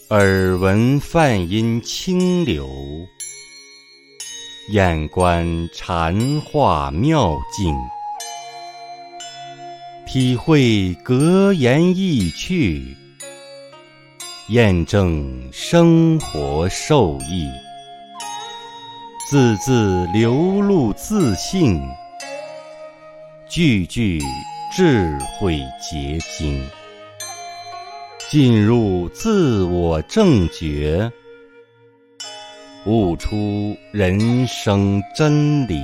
耳闻梵音清流，眼观禅化妙境，体会格言意趣，验证生活受益，字字流露自信，句句智慧结晶，进入自我正觉，悟出人生真理。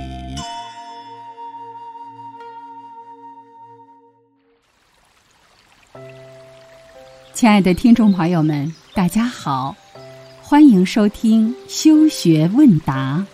亲爱的听众朋友们，大家好，欢迎收听修学问答。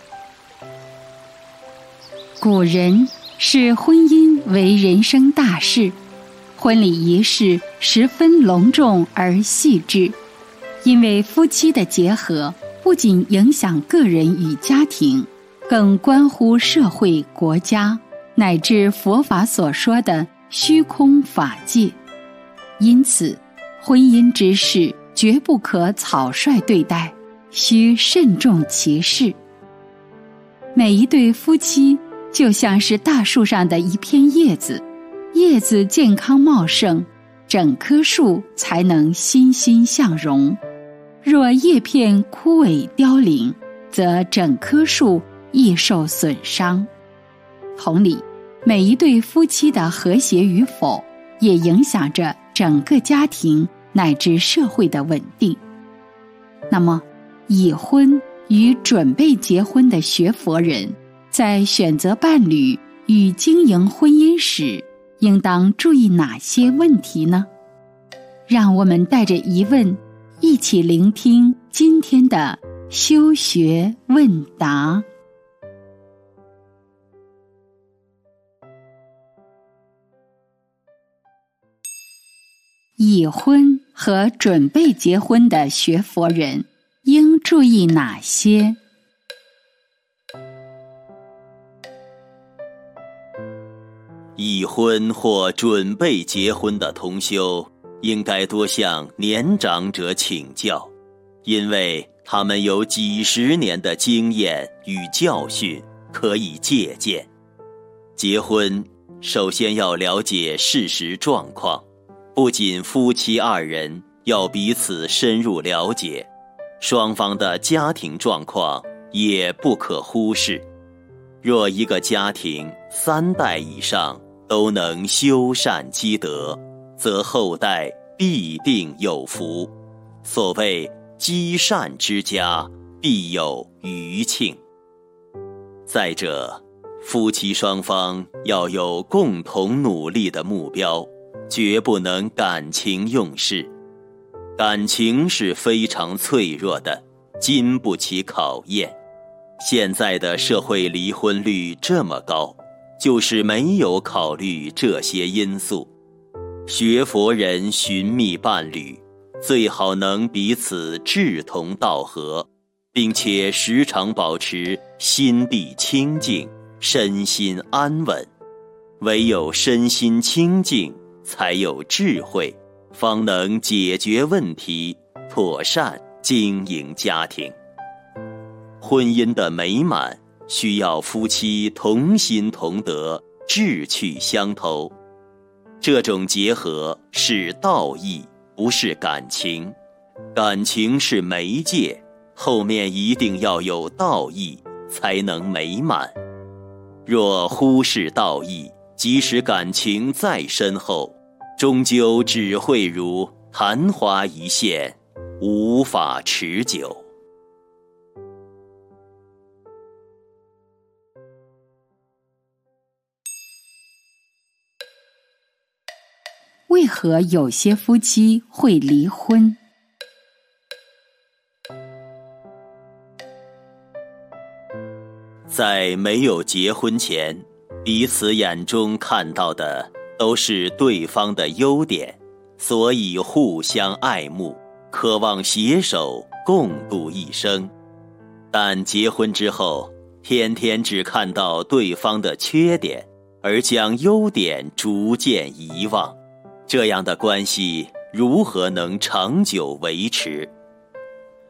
古人视婚姻为人生大事，婚礼仪式十分隆重而细致，因为夫妻的结合不仅影响个人与家庭，更关乎社会、国家，乃至佛法所说的虚空法界。因此，婚姻之事绝不可草率对待，需慎重其事。每一对夫妻就像是大树上的一片叶子，叶子健康茂盛，整棵树才能欣欣向荣。若叶片枯萎凋零，则整棵树易受损伤。同理，每一对夫妻的和谐与否，也影响着整个家庭乃至社会的稳定。那么，已婚与准备结婚的学佛人，在选择伴侣与经营婚姻时，应当注意哪些问题呢？让我们带着疑问，一起聆听今天的修学问答。已婚和准备结婚的学佛人应注意哪些？ 已婚或准备结婚的同修，应该多向年长者请教，因为他们有几十年的经验与教训可以借鉴。结婚首先要了解事实状况，不仅夫妻二人要彼此深入了解，双方的家庭状况也不可忽视。若一个家庭3代以上都能修善积德，则后代必定有福。所谓积善之家，必有余庆。再者，夫妻双方要有共同努力的目标，绝不能感情用事。感情是非常脆弱的，经不起考验。现在的社会离婚率这么高，就是没有考虑这些因素。学佛人寻觅伴侣，最好能彼此志同道合，并且时常保持心地清净，身心安稳。唯有身心清净，才有智慧，方能解决问题，妥善经营家庭。婚姻的美满需要夫妻同心同德，志趣相投。这种结合是道义，不是感情。感情是媒介，后面一定要有道义，才能美满。若忽视道义，即使感情再深厚，终究只会如昙花一现，无法持久。 为何有些夫妻会离婚？ 在没有结婚前，彼此眼中看到的都是对方的优点，所以互相爱慕，渴望携手共度一生。但结婚之后，天天只看到对方的缺点，而将优点逐渐遗忘，这样的关系如何能长久维持？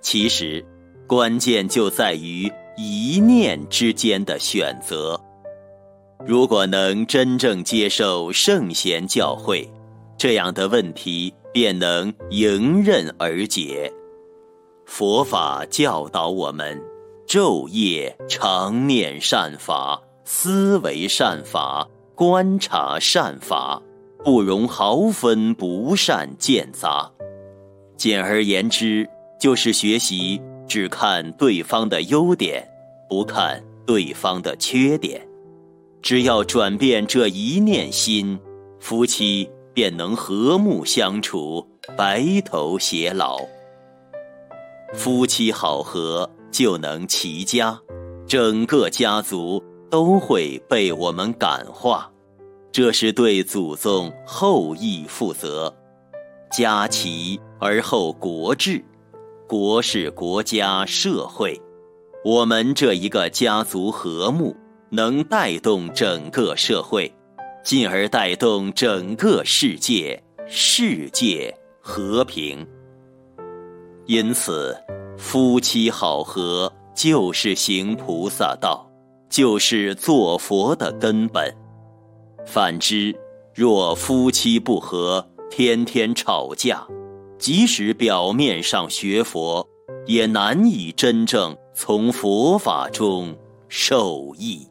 其实关键就在于一念之间的选择。如果能真正接受圣贤教诲，这样的问题便能迎刃而解。佛法教导我们昼夜常念善法，思维善法，观察善法，不容毫分不善见杂。简而言之，就是学习只看对方的优点，不看对方的缺点。只要转变这一念心，夫妻便能和睦相处，白头偕老。夫妻好合，就能齐家，整个家族都会被我们感化，这是对祖宗后裔负责。家齐而后国治，国是国家社会，我们这一个家族和睦，能带动整个社会，进而带动整个世界，世界和平。因此，夫妻好合就是行菩萨道，就是做佛的根本。反之，若夫妻不和，天天吵架，即使表面上学佛，也难以真正从佛法中受益。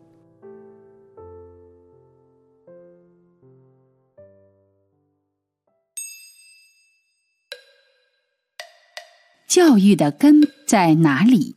教育的根在哪里？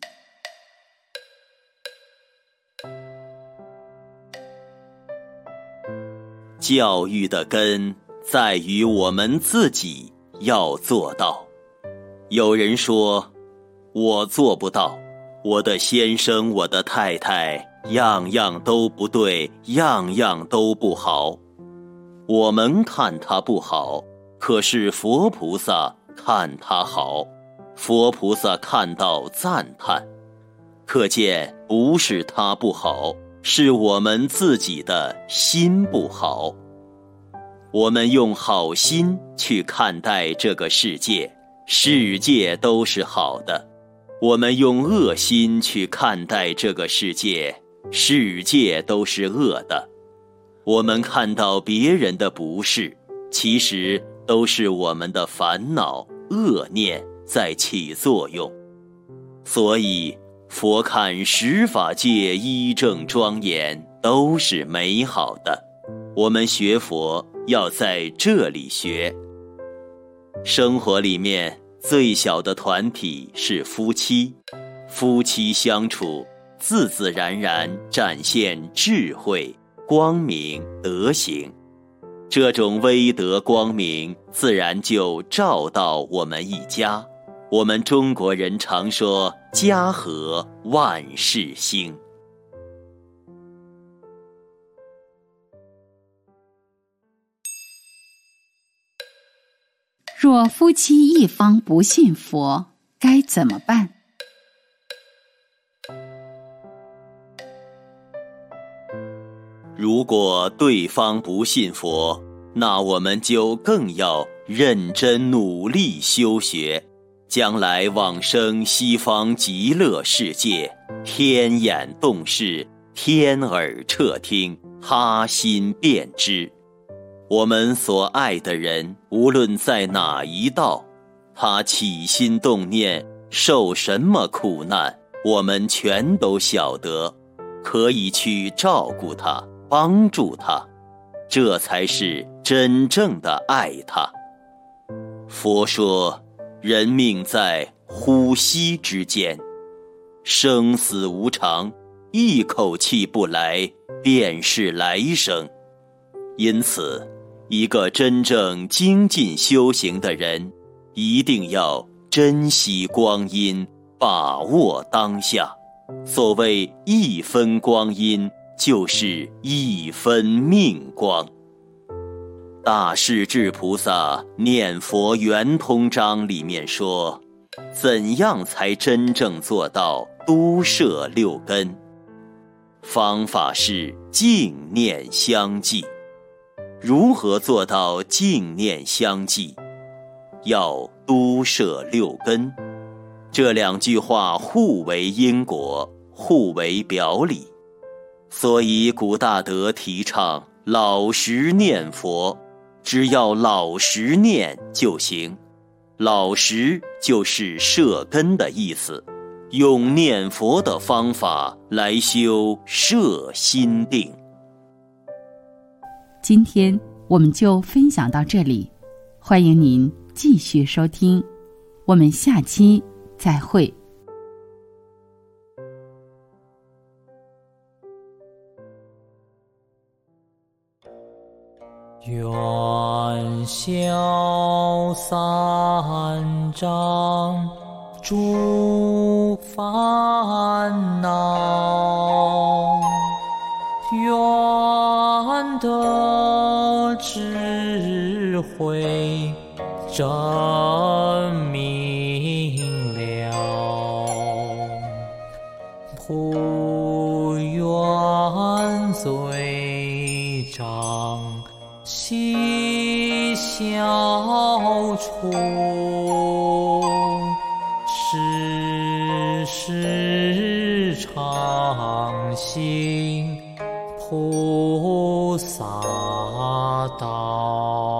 教育的根在于我们自己要做到。有人说，我做不到，我的先生，我的太太，样样都不对，样样都不好。我们看他不好，可是佛菩萨看他好，佛菩萨看到赞叹，可见不是他不好，是我们自己的心不好。我们用好心去看待这个世界，世界都是好的；我们用恶心去看待这个世界，世界都是恶的。我们看到别人的不是，其实都是我们的烦恼、恶念在起作用。所以佛看十法界一正庄严，都是美好的。我们学佛要在这里学。生活里面最小的团体是夫妻，夫妻相处，自自然然展现智慧、光明、德行。这种威德光明自然就照到我们一家。我们中国人常说，家和万事兴。 若夫妻一方不信佛，该怎么办？ 如果对方不信佛，那我们就更要认真努力修学，将来往生西方极乐世界，天眼洞视，天耳彻听，他心辨知。我们所爱的人，无论在哪一道，他起心动念，受什么苦难，我们全都晓得，可以去照顾他，帮助他，这才是真正的爱他。佛说，人命在呼吸之间，生死无常，一口气不来，便是来生。因此，一个真正精进修行的人，一定要珍惜光阴，把握当下。所谓一分光阴，就是一分命光。大势至菩萨念佛圆通章里面说，怎样才真正做到都摄六根？方法是净念相继。如何做到净念相继？要都摄六根， 这两句话互为因果，互为表里，所以古大德提倡老实念佛，只要老实念就行。老实就是摄根的意思，用念佛的方法来修摄心定。 今天我们就分享到这里，欢迎您继续收听，我们下期再会。 愿消三障诸烦恼，愿得智慧真明了，不愿罪障悉消除，世世常行菩萨道。